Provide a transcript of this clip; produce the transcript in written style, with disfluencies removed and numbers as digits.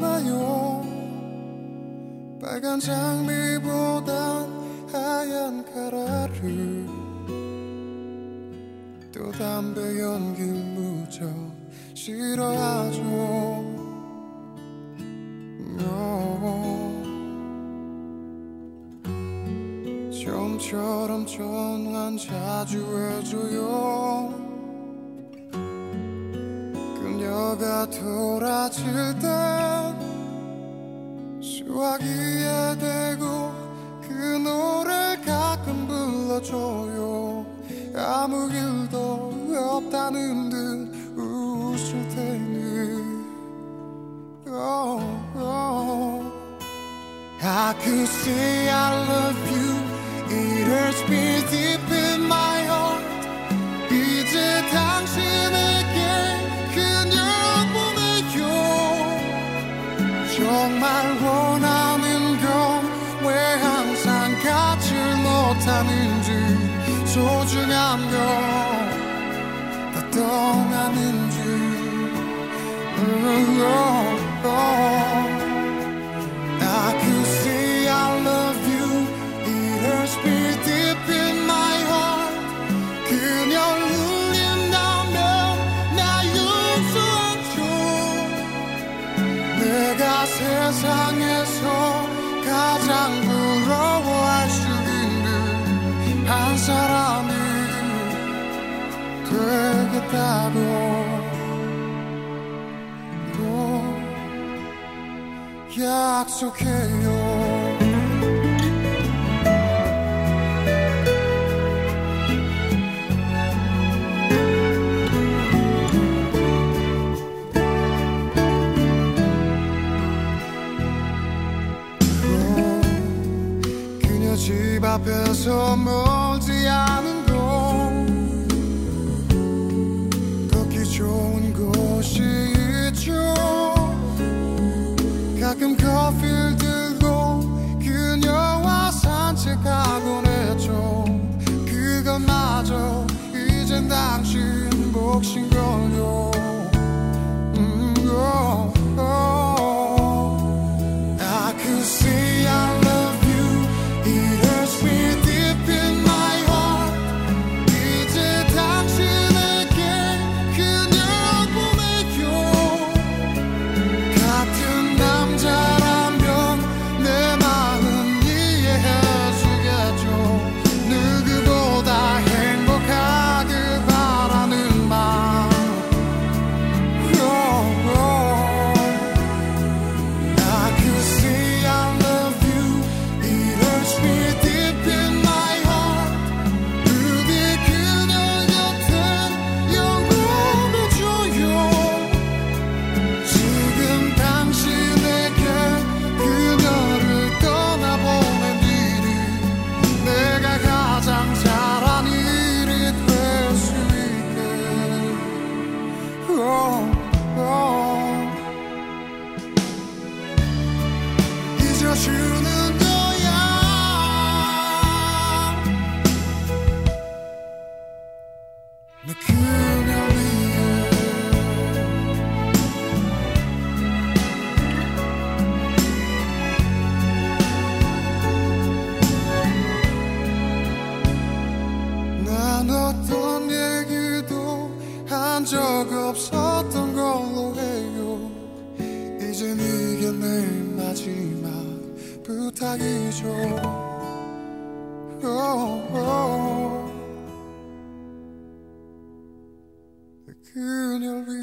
않아요. 빨간 장미보단 하얀 카라를 또 담배 연기 무척 싫어하죠. 좀처럼 전화 자주 해줘요. 그녀가 돌아질 땐 수화기에 대고 그 노래 가끔 불러줘요. 아무 일도 없다는 듯 웃을 테니 I could say I love you. It hurts me deep in my heart. 이제 당신에게 그녀 보내요. 정말 원하는 건 왜 항상 갖질 못하는지, 소중한 건 다 떠나는지. I could say I love you. It hurts me deep in my heart. 그녀 울린다면 나 용서하죠. 내가 세상에서 가장 부러워할 수 있는 한 사람이 되겠다고 약속해요. 그녀 집 앞에서 멀지 않은 곳, 걷기 좋은 곳이 있죠. 가끔 커피를 들고 그녀와 산책하곤 했죠. 그것마저 이젠 당신 몫인걸요. I could say I love you. It hurts me deep in my heart. 이제 당신에게 그녀 보내요. 같은 남자라면 내 마음 이해해주겠죠. 누구보다 행복하길 바라는 마음. I could say I love you. It hurts me deep in my heart. 부디 그녀 곁엔 영원히 줘요. 지금 당신에게 그녀를 떠나보낸 일이 내가 가장 잘한 일이 될 수 있게 잊어주는 거야. 내 그녀 위해 난 어떤 얘기도 한 적 없었던 걸로 해요. 이젠 이게 내 마지막 부탁이죠. 그녀를 위해